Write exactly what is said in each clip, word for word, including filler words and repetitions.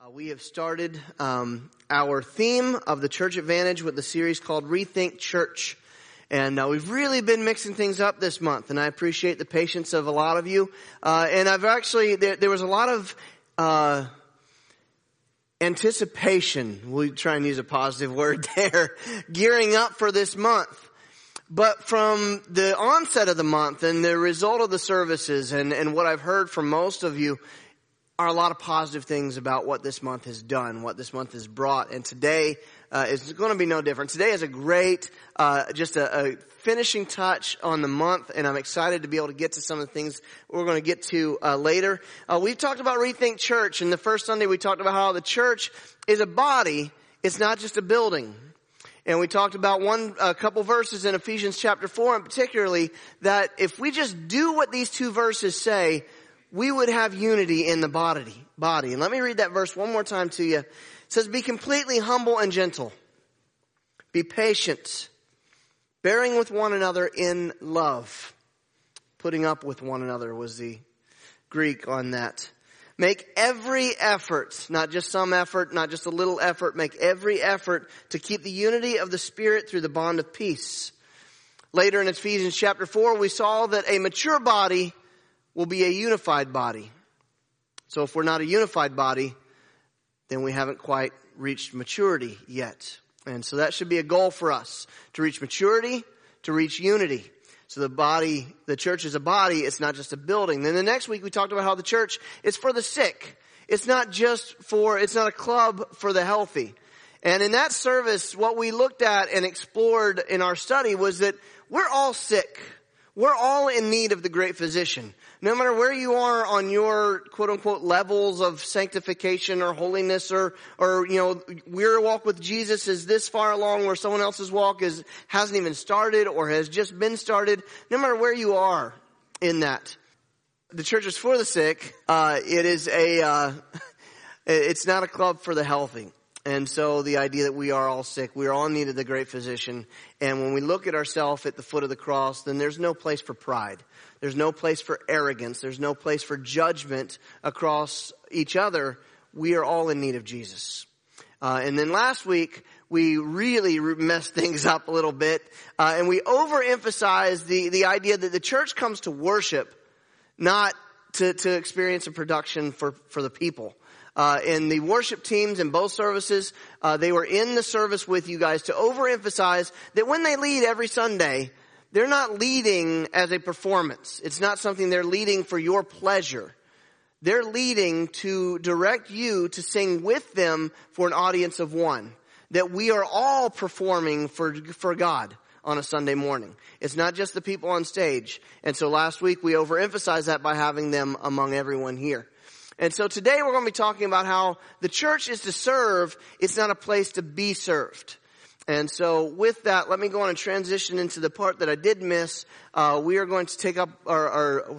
Uh, we have started um, our theme of the Church Advantage with the series called Rethink Church. And uh, we've really been mixing things up this month, and I appreciate the patience of a lot of you. Uh, and I've actually, there, there was a lot of uh, anticipation, we'll try and use a positive word there, gearing up for this month. But from the onset of the month and the result of the services and, and what I've heard from most of you are a lot of positive things about what this month has done, what this month has brought. And today uh, is going to be no different. Today is a great, uh, just a, a finishing touch on the month, and I'm excited to be able to get to some of the things we're going to get to uh, later. Uh, we've talked about Rethink Church, and the first Sunday we talked about how the church is a body. It's not just a building. And we talked about one, a couple verses in Ephesians chapter four, and particularly that if we just do what these two verses say, we would have unity in the body. Body. And let me read that verse one more time to you. It says, "Be completely humble and gentle. Be patient, bearing with one another in love." Putting up with one another was the Greek on that. "Make every effort," not just some effort, not just a little effort, make every effort to keep the unity of the Spirit through the bond of peace. Later in Ephesians chapter four, we saw that a mature body will be a unified body. So if we're not a unified body, then we haven't quite reached maturity yet. And so that should be a goal for us, to reach maturity, to reach unity. So the body, the church is a body, it's not just a building. Then the next week we talked about how the church is for the sick. It's not just for, it's not a club for the healthy. And in that service, what we looked at and explored in our study was that we're all sick. We're all in need of the great physician. No matter where you are on your quote unquote levels of sanctification or holiness or, or, you know, your walk with Jesus is this far along where someone else's walk is, hasn't even started or has just been started. No matter where you are in that. The church is for the sick. Uh, it is a, uh, it's not a club for the healthy. And so the idea that we are all sick, we are all in need of the great physician. And when we look at ourselves at the foot of the cross, then there's no place for pride. There's no place for arrogance. There's no place for judgment across each other. We are all in need of Jesus. Uh, and then last week, we really messed things up a little bit. Uh, and we overemphasized the, the idea that the church comes to worship, not to, to experience a production for, for the people. Uh, and the worship teams in both services, uh, they were in the service with you guys to overemphasize that when they lead every Sunday, they're not leading as a performance. It's not something they're leading for your pleasure. They're leading to direct you to sing with them for an audience of one. That we are all performing for, for God on a Sunday morning. It's not just the people on stage. And so last week we overemphasized that by having them among everyone here. And so today we're going to be talking about how the church is to serve. It's not a place to be served. And so with that, let me go on and transition into the part that I did miss. Uh, we are going to take up our, our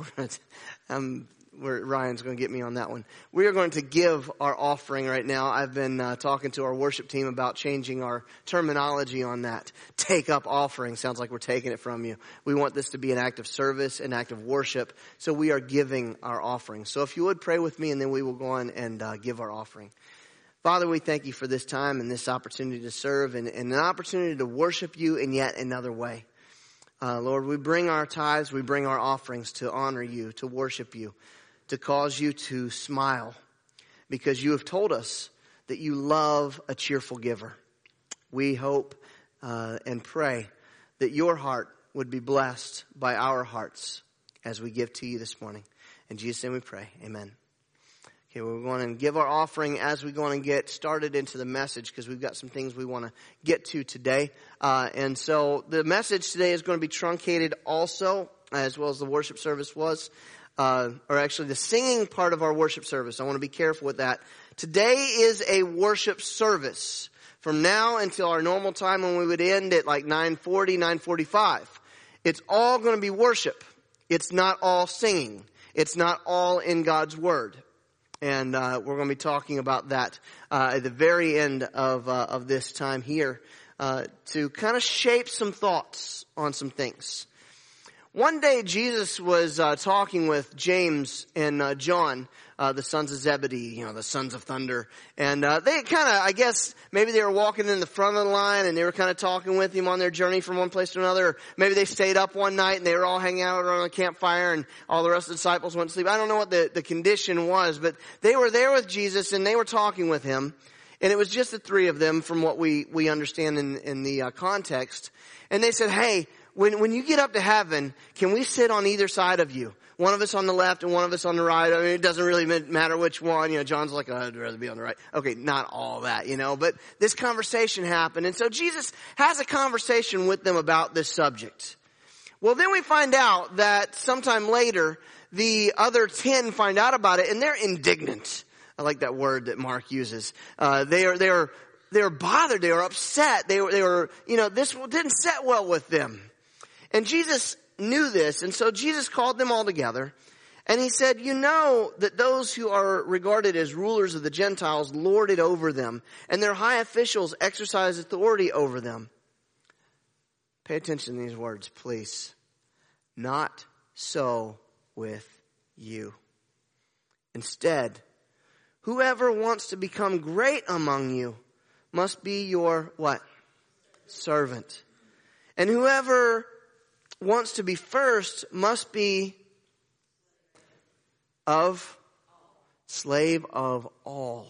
um, where Ryan's going to get me on that one. We are going to give our offering right now. I've been uh, talking to our worship team about changing our terminology on that. Take up offering sounds like we're taking it from you. We want this to be an act of service, an act of worship. So we are giving our offering. So if you would pray with me, and then we will go on and uh, give our offering. Father, we thank you for this time and this opportunity to serve and, and an opportunity to worship you in yet another way. Uh, Lord, we bring our tithes, we bring our offerings to honor you, to worship you, to cause you to smile, because you have told us that you love a cheerful giver. We hope uh, and pray that your heart would be blessed by our hearts as we give to you this morning. In Jesus' name we pray. Amen. Okay, we're going to give our offering as we go on and get started into the message, because we've got some things we want to get to today. Uh, and so the message today is going to be truncated also, as well as the worship service was. Uh, or actually the singing part of our worship service. I want to be careful with that. Today is a worship service from now until our normal time when we would end at like nine forty, nine forty-five. It's all going to be worship. It's not all singing. It's not all in God's Word. And uh, we're going to be talking about that uh, at the very end of uh, of this time here uh, to kind of shape some thoughts on some things. One day Jesus was uh, talking with James and uh, John, uh, the sons of Zebedee, you know, the sons of thunder. And uh, they kind of, I guess, maybe they were walking in the front of the line and they were kind of talking with him on their journey from one place to another. Or maybe they stayed up one night and they were all hanging out around a campfire and all the rest of the disciples went to sleep. I don't know what the, the condition was, but they were there with Jesus and they were talking with him. And it was just the three of them from what we, we understand in, in the uh, context. And they said, hey, When, when you get up to heaven, can we sit on either side of you? One of us on the left and one of us on the right. I mean, it doesn't really matter which one. You know, John's like, oh, I'd rather be on the right. Okay, not all that, you know, but this conversation happened. And so Jesus has a conversation with them about this subject. Well, then we find out that sometime later, the other ten find out about it and they're indignant. I like that word that Mark uses. Uh, they are, they are, they are bothered. They are upset. They were, they were, you know, this didn't set well with them. And Jesus knew this, and so Jesus called them all together, and he said, you know that those who are regarded as rulers of the Gentiles lord it over them, and their high officials exercise authority over them. Pay attention to these words, please. Not so with you. Instead, whoever wants to become great among you must be your, what? Servant. And whoever wants to be first must be of slave of all.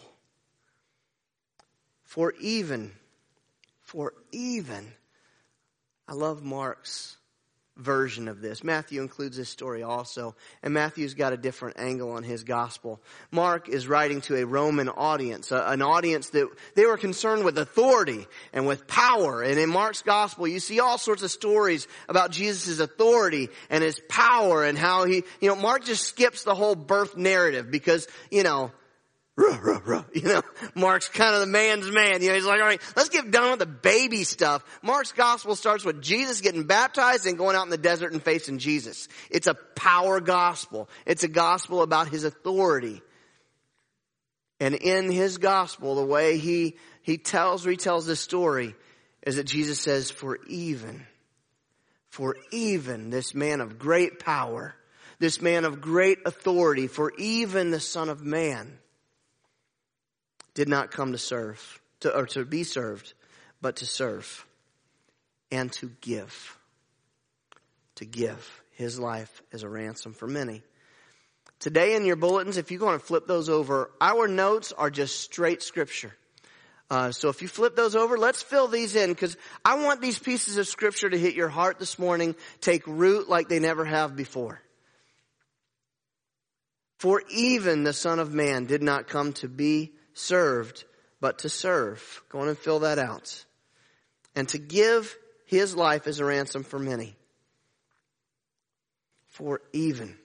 For even, for even, I love Mark's version of this. Matthew includes this story also, and Matthew's got a different angle on his gospel. Mark is writing to a Roman audience, an audience that they were concerned with authority and with power. And in Mark's gospel, you see all sorts of stories about Jesus' authority and his power and how he, you know, Mark just skips the whole birth narrative because, you know, Ruh, ruh, ruh. You know, Mark's kind of the man's man. You know, he's like, all right, let's get done with the baby stuff. Mark's gospel starts with Jesus getting baptized and going out in the desert and facing Jesus. It's a power gospel. It's a gospel about his authority. And in his gospel, the way he, he tells, retells this story is that Jesus says, for even, for even this man of great power, this man of great authority, for even the Son of Man did not come to serve, to, or to be served, but to serve and to give. To give his life as a ransom for many. Today in your bulletins, if you want to flip those over, our notes are just straight scripture. Uh, so if you flip those over, let's fill these in because I want these pieces of scripture to hit your heart this morning, take root like they never have before. For even the Son of Man did not come to be served, but to serve. Go on and fill that out. And to give his life as a ransom for many. For even,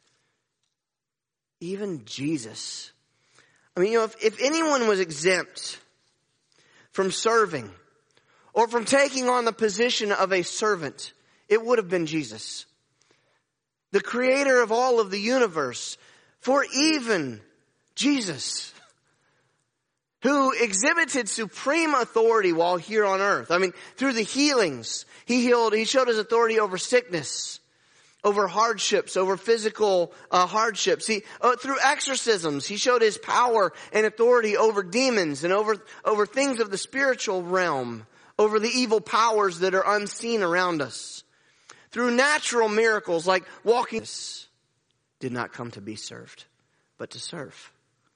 even Jesus. I mean, you know, if, if anyone was exempt from serving or from taking on the position of a servant, it would have been Jesus. The creator of all of the universe. For even Jesus, who exhibited supreme authority while here on earth. I mean, through the healings, he healed, he showed his authority over sickness, over hardships, over physical uh, hardships. He, uh, through exorcisms, he showed his power and authority over demons and over, over things of the spiritual realm, over the evil powers that are unseen around us. Through natural miracles like walking, did not come to be served, but to serve.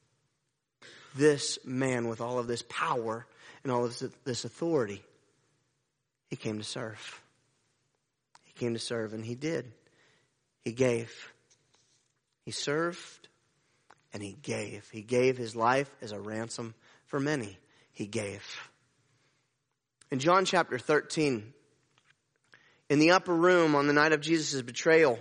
This man with all of this power and all of this authority, he came to serve. He came to serve and he did. He gave. He served and he gave. He gave his life as a ransom for many. He gave. In John chapter thirteen, in the upper room on the night of Jesus' betrayal,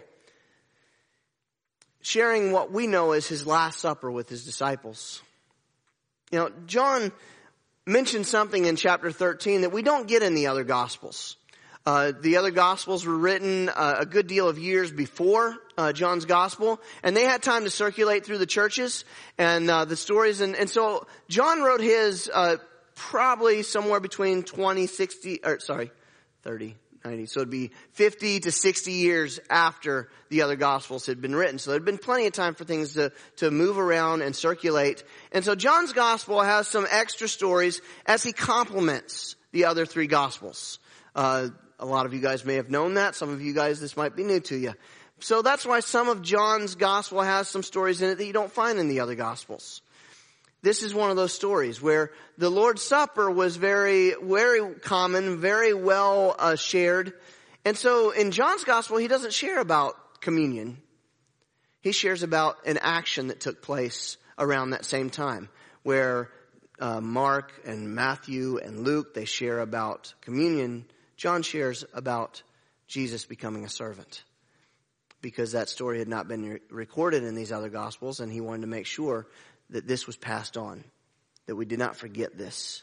sharing what we know as his Last Supper with his disciples. You know, John mentioned something in chapter thirteen that we don't get in the other Gospels. Uh, the other Gospels were written uh, a good deal of years before uh, John's Gospel, and they had time to circulate through the churches and uh, the stories. And, and so John wrote his uh, probably somewhere between twenty, sixty, or sorry, thirty, ninety. So it'd be fifty to sixty years after the other Gospels had been written. So there'd been plenty of time for things to, to move around and circulate. And so John's Gospel has some extra stories as he complements the other three Gospels. Uh, a lot of you guys may have known that. Some of you guys, this might be new to you. So that's why some of John's Gospel has some stories in it that you don't find in the other Gospels. This is one of those stories where the Lord's Supper was very, very common, very well uh, shared. And so in John's Gospel, he doesn't share about communion. He shares about an action that took place around that same time, where uh, Mark and Matthew and Luke, they share about communion. John shares about Jesus becoming a servant, because that story had not been re- recorded in these other Gospels, and he wanted to make sure that this was passed on, that we did not forget this.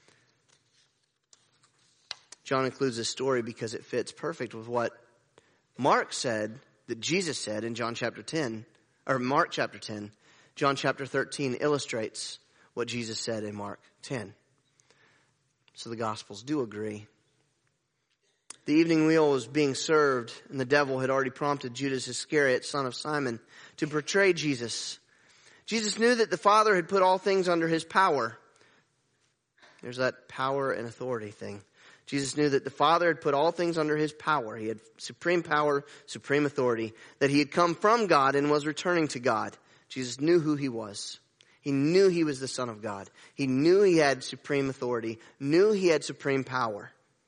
John includes this story because it fits perfect with what Mark said, that Jesus said in John chapter ten, or Mark chapter ten. John chapter thirteen illustrates what Jesus said in Mark ten. So the Gospels do agree. The evening meal was being served, and the devil had already prompted Judas Iscariot, son of Simon, to betray Jesus. Jesus knew that the Father had put all things under his power. There's that power and authority thing. Jesus knew that the Father had put all things under his power. He had supreme power, supreme authority, that he had come from God and was returning to God. Jesus knew who he was. He knew he was the Son of God. He knew he had supreme authority, knew he had supreme power.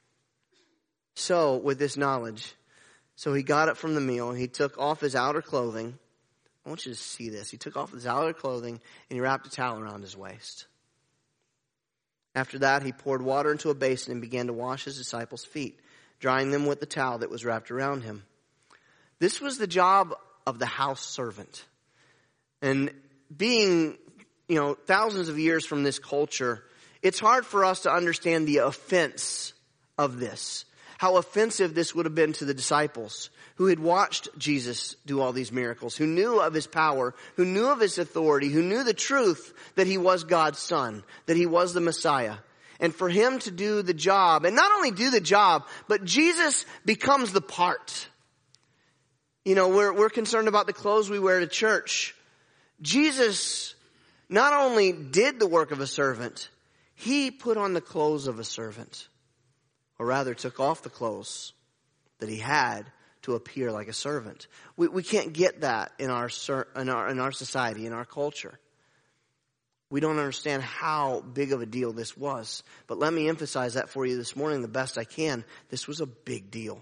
So, with this knowledge, so he got up from the meal and he took off his outer clothing. I want you to see this. He took off his outer clothing and he wrapped a towel around his waist. After that, he poured water into a basin and began to wash his disciples' feet, drying them with the towel that was wrapped around him. This was the job of the house servant. And being, you know, thousands of years from this culture, it's hard for us to understand the offense of this. How offensive this would have been to the disciples who had watched Jesus do all these miracles, who knew of his power, who knew of his authority, who knew the truth that he was God's son, that he was the Messiah. And for him to do the job, and not only do the job, but Jesus becomes the part. You know, we're, we're concerned about the clothes we wear to church. Jesus not only did the work of a servant, he put on the clothes of a servant. Or rather took off the clothes that he had to appear like a servant. We, we can't get that in our, in our in our society, in our culture. We don't understand how big of a deal this was. But let me emphasize that for you this morning the best I can. This was a big deal.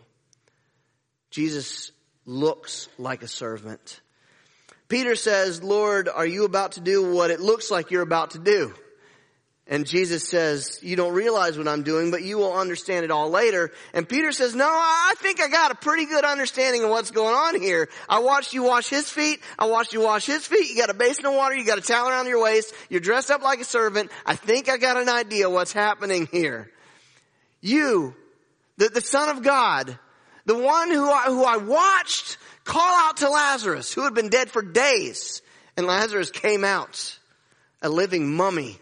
Jesus looks like a servant. Peter says, "Lord, are you about to do what it looks like you're about to do?" And Jesus says, "You don't realize what I'm doing, but you will understand it all later." And Peter says, "No, I think I got a pretty good understanding of what's going on here. I watched you wash his feet. I watched you wash his feet. You got a basin of water. You got a towel around your waist. You're dressed up like a servant. I think I got an idea what's happening here. You, the, the Son of God, the one who I, who I watched call out to Lazarus, who had been dead for days. And Lazarus came out, a living mummy.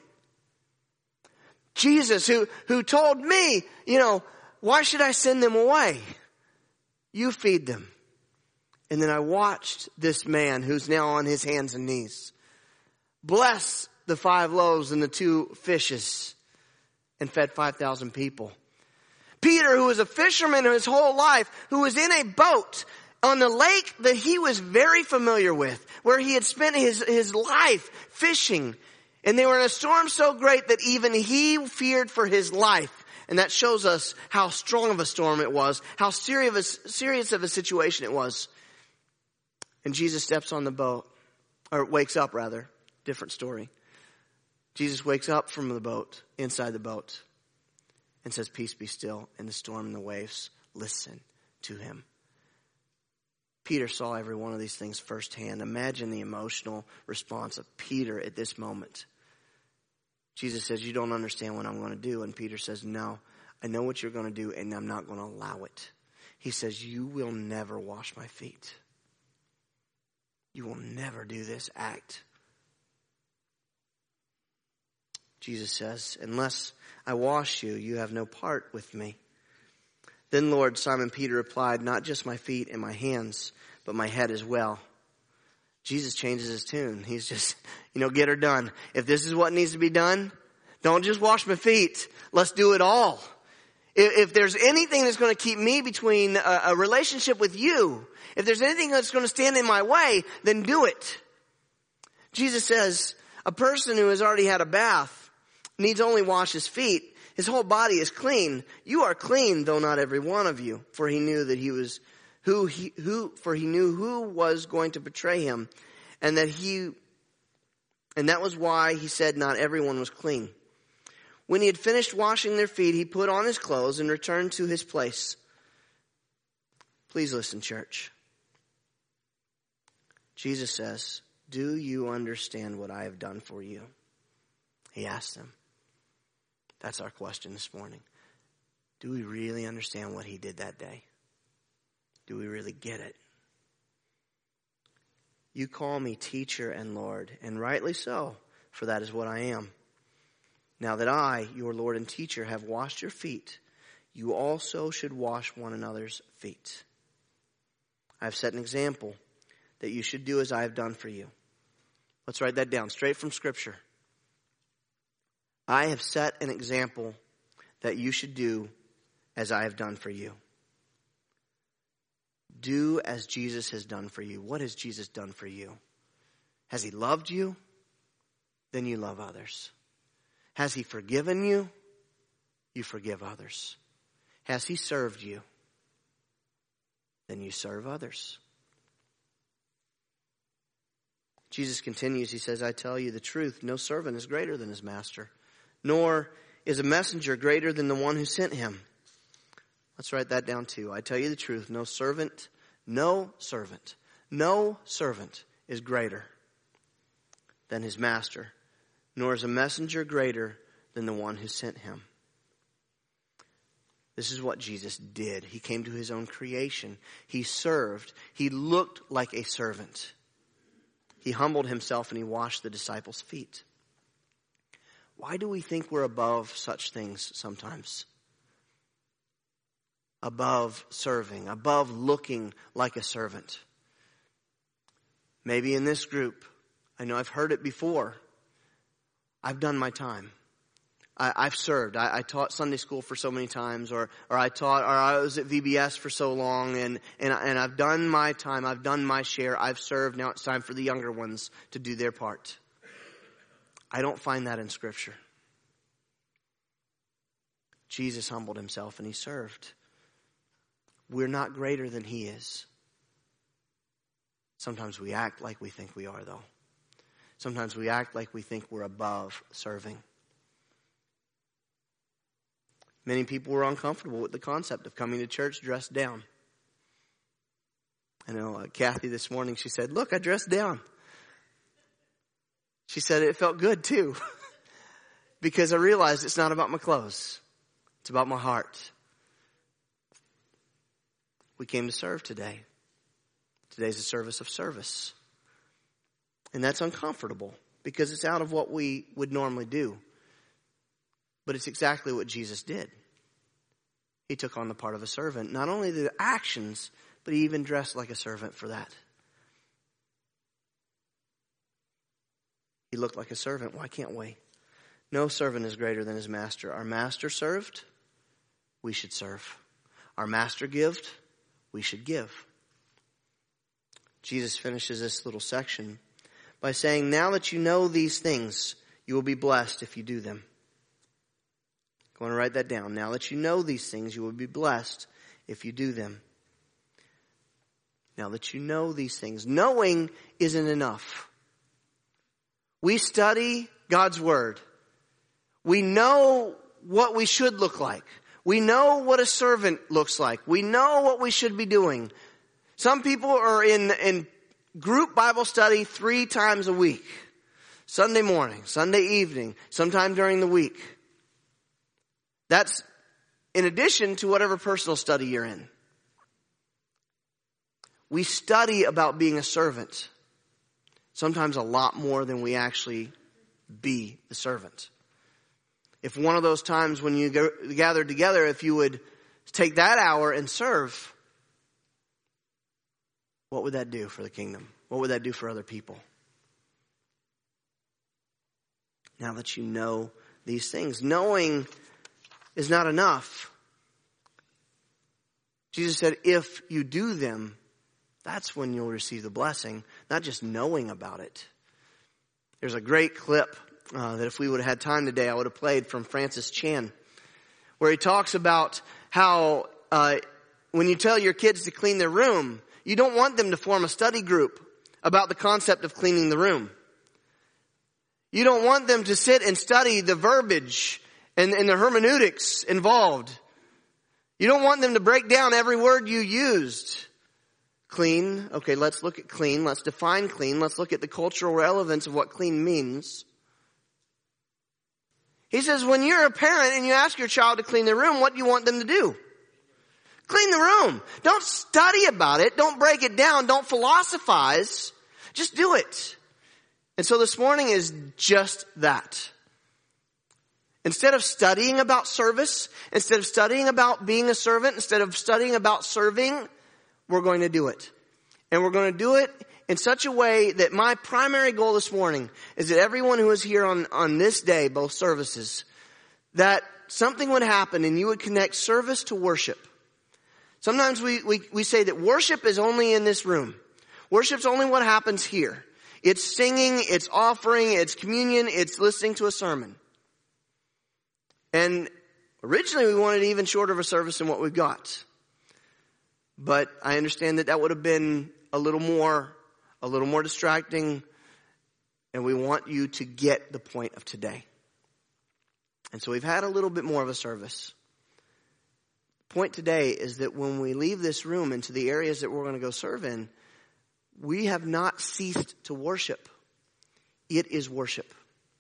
Jesus, who, who told me, you know, why should I send them away? You feed them." And then I watched this man who's now on his hands and knees bless the five loaves and the two fishes and fed five thousand people. Peter, who was a fisherman his whole life, who was in a boat on the lake that he was very familiar with, where he had spent his, his life fishing. And they were in a storm so great that even he feared for his life. And that shows us how strong of a storm it was, how serious serious of a situation it was. And Jesus steps on the boat, or wakes up rather, different story. Jesus wakes up from the boat, inside the boat, and says, "Peace be still." And the storm and the waves listen to him. Peter saw every one of these things firsthand. Imagine the emotional response of Peter at this moment. Jesus says, "You don't understand what I'm going to do." And Peter says, "No, I know what you're going to do, and I'm not going to allow it." He says, "You will never wash my feet. You will never do this act." Jesus says, "Unless I wash you, you have no part with me." Then Lord, Simon Peter replied, not just my feet and my hands, but my head as well. Jesus changes his tune. He's just, you know, get her done. If this is what needs to be done, don't just wash my feet. Let's do it all. If, if there's anything that's going to keep me between a, a relationship with you, if there's anything that's going to stand in my way, then do it. Jesus says, a person who has already had a bath needs only wash his feet. His whole body is clean. You are clean, though not every one of you. For he knew that he was who he who for he knew who was going to betray him, and that he and that was why he said not everyone was clean. When he had finished washing their feet, he put on his clothes and returned to his place. Please listen, church. Jesus says, do you understand what I have done for you? He asked them. That's our question this morning. Do we really understand what he did that day? Do we really get it? You call me teacher and Lord, and rightly so, for that is what I am. Now that I, your Lord and teacher, have washed your feet, you also should wash one another's feet. I have set an example that you should do as I have done for you. Let's write that down, straight from Scripture. I have set an example that you should do as I have done for you. Do as Jesus has done for you. What has Jesus done for you? Has he loved you? Then you love others. Has he forgiven you? You forgive others. Has he served you? Then you serve others. Jesus continues, he says, I tell you the truth, no servant is greater than his master, nor is a messenger greater than the one who sent him. Let's write that down too. I tell you the truth, no servant, no servant, no servant is greater than his master, nor is a messenger greater than the one who sent him. This is what Jesus did. He came to his own creation. He served. He looked like a servant. He humbled himself and he washed the disciples' feet. Why do we think we're above such things sometimes? Above serving, above looking like a servant. Maybe in this group, I know I've heard it before. I've done my time. I, I've served. I, I taught Sunday school for so many times, or or I taught, or I was at V B S for so long, and and and I've done my time. I've done my share. I've served. Now it's time for the younger ones to do their part. I don't find that in Scripture. Jesus humbled himself and he served. We're not greater than he is. Sometimes we act like we think we are, though. Sometimes we act like we think we're above serving. Many people were uncomfortable with the concept of coming to church dressed down. I know uh, Kathy this morning, she said, look, I dressed down. She said it felt good too. Because I realized it's not about my clothes. It's about my heart. We came to serve today. Today's a service of service. And that's uncomfortable because it's out of what we would normally do. But it's exactly what Jesus did. He took on the part of a servant. Not only the actions, but he even dressed like a servant for that. He looked like a servant. Why can't we? No servant is greater than his master. Our master served, we should serve. Our master gived, we should give. Jesus finishes this little section by saying, now that you know these things, you will be blessed if you do them. I want to write that down. Now that you know these things, you will be blessed if you do them. Now that you know these things. Knowing isn't enough. We study God's Word. We know what we should look like. We know what a servant looks like. We know what we should be doing. Some people are in, in group Bible study three times a week. Sunday morning, Sunday evening, sometime during the week. That's in addition to whatever personal study you're in. We study about being a servant. Sometimes a lot more than we actually be the servant. If one of those times when you gathered together, if you would to take that hour and serve, what would that do for the kingdom? What would that do for other people? Now that you know these things, knowing is not enough. Jesus said, if you do them, that's when you'll receive the blessing, not just knowing about it. There's a great clip uh, that if we would have had time today, I would have played from Francis Chan, where he talks about how uh, when you tell your kids to clean their room, you don't want them to form a study group about the concept of cleaning the room. You don't want them to sit and study the verbiage and, and the hermeneutics involved. You don't want them to break down every word you used. Clean. Okay, let's look at clean. Let's define clean. Let's look at the cultural relevance of what clean means. He says, when you're a parent and you ask your child to clean their room, what do you want them to do? Clean the room. Don't study about it. Don't break it down. Don't philosophize. Just do it. And so this morning is just that. Instead of studying about service, instead of studying about being a servant, instead of studying about serving, we're going to do it. And we're going to do it in such a way that my primary goal this morning is that everyone who is here on, on this day, both services, that something would happen and you would connect service to worship. Sometimes we, we, we say that worship is only in this room. Worship's only what happens here. It's singing, it's offering, it's communion, it's listening to a sermon. And originally we wanted even shorter of a service than what we've got. But I understand that that would have been a little more, a little more distracting. And we want you to get the point of today. And so we've had a little bit more of a service. The point today is that when we leave this room into the areas that we're going to go serve in, we have not ceased to worship. It is worship.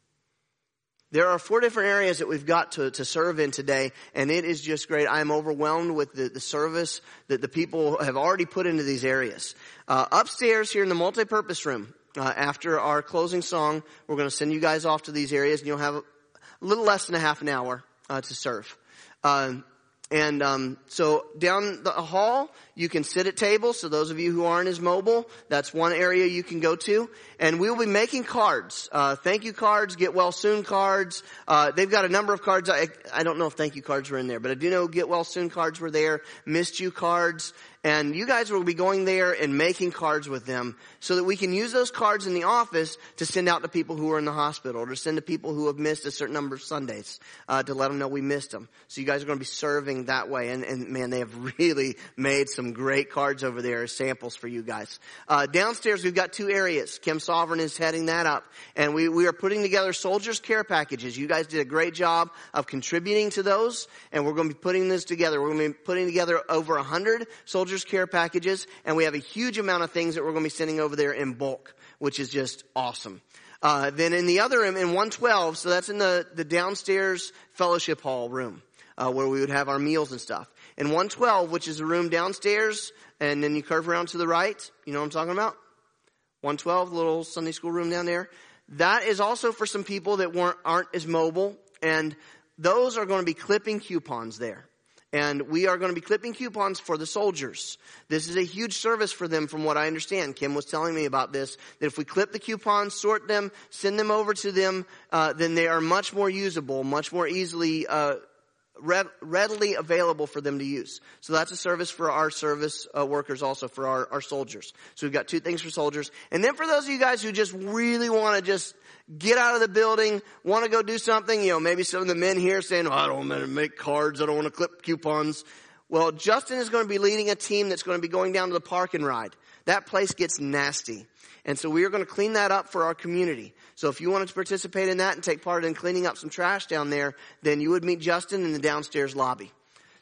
There are four different areas that we've got to, to serve in today, and it is just great. I am overwhelmed with the, the service that the people have already put into these areas. Uh, upstairs here in the multipurpose room, uh, after our closing song, we're going to send you guys off to these areas, and you'll have a, a little less than a half an hour uh, to serve. Um, And um, so down the hall, you can sit at tables. So those of you who aren't as mobile, that's one area you can go to. And we will be making cards, uh, thank you cards, get well soon cards. Uh, they've got a number of cards. I, I don't know if thank you cards were in there, but I do know get well soon cards were there, missed you cards. And you guys will be going there and making cards with them so that we can use those cards in the office to send out to people who are in the hospital or to send to people who have missed a certain number of Sundays, uh, to let them know we missed them. So you guys are going to be serving that way. And, and man, they have really made some great cards over there as samples for you guys. Uh, downstairs, we've got two areas. Kim Sovereign is heading that up. And we, we are putting together soldiers care packages. You guys did a great job of contributing to those. And we're going to be putting this together. We're going to be putting together over a hundred soldiers care packages, and we have a huge amount of things that we're going to be sending over there in bulk, which is just awesome. Uh, then in the other room, in one twelve, so that's in the, the downstairs fellowship hall room, uh, where we would have our meals and stuff. In one twelve, which is a room downstairs, and then you curve around to the right, you know what I'm talking about? one twelve, the little Sunday school room down there. That is also for some people that weren't, aren't as mobile, and those are going to be clipping coupons there. And we are going to be clipping coupons for the soldiers. This is a huge service for them from what I understand. Kim was telling me about this, that if we clip the coupons, sort them, send them over to them, uh, then they are much more usable, much more easily, uh, re- readily available for them to use. So that's a service for our service uh, workers also, for our, our soldiers. So we've got two things for soldiers. And then for those of you guys who just really want to just get out of the building, want to go do something, you know, maybe some of the men here saying, oh, I don't want to make cards, I don't want to clip coupons. Well, Justin is going to be leading a team that's going to be going down to the park and ride. That place gets nasty. And so we are going to clean that up for our community. So if you wanted to participate in that and take part in cleaning up some trash down there, then you would meet Justin in the downstairs lobby.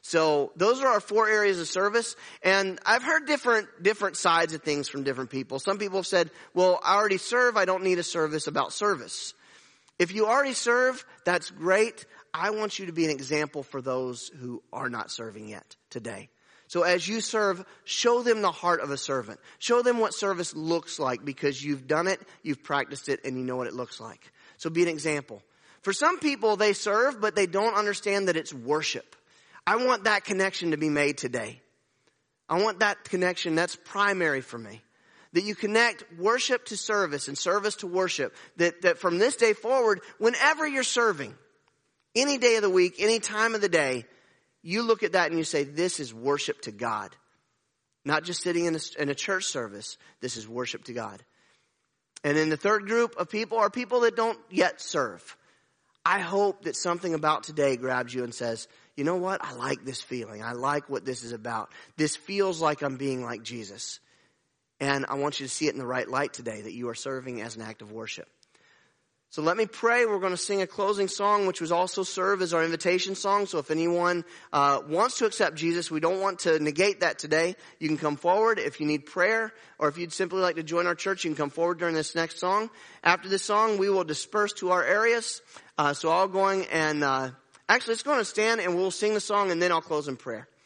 So those are our four areas of service. And I've heard different, different sides of things from different people. Some people have said, well, I already serve. I don't need a service about service. If you already serve, that's great. I want you to be an example for those who are not serving yet today. So as you serve, show them the heart of a servant. Show them what service looks like because you've done it, you've practiced it, and you know what it looks like. So be an example. For some people, they serve, but they don't understand that it's worship. I want that connection to be made today. I want that connection. That's primary for me. That you connect worship to service and service to worship. That, that from this day forward, whenever you're serving, any day of the week, any time of the day, you look at that and you say, this is worship to God. Not just sitting in a, in a church service. This is worship to God. And then the third group of people are people that don't yet serve. I hope that something about today grabs you and says, you know what? I like this feeling. I like what this is about. This feels like I'm being like Jesus. And I want you to see it in the right light today, that you are serving as an act of worship. So let me pray. We're going to sing a closing song, which was also serve as our invitation song. So if anyone uh, wants to accept Jesus, we don't want to negate that today. You can come forward if you need prayer, or if you'd simply like to join our church, you can come forward during this next song. After this song, we will disperse to our areas. Uh, so I'll going and uh, actually, let's go on and stand and we'll sing the song, and then I'll close in prayer.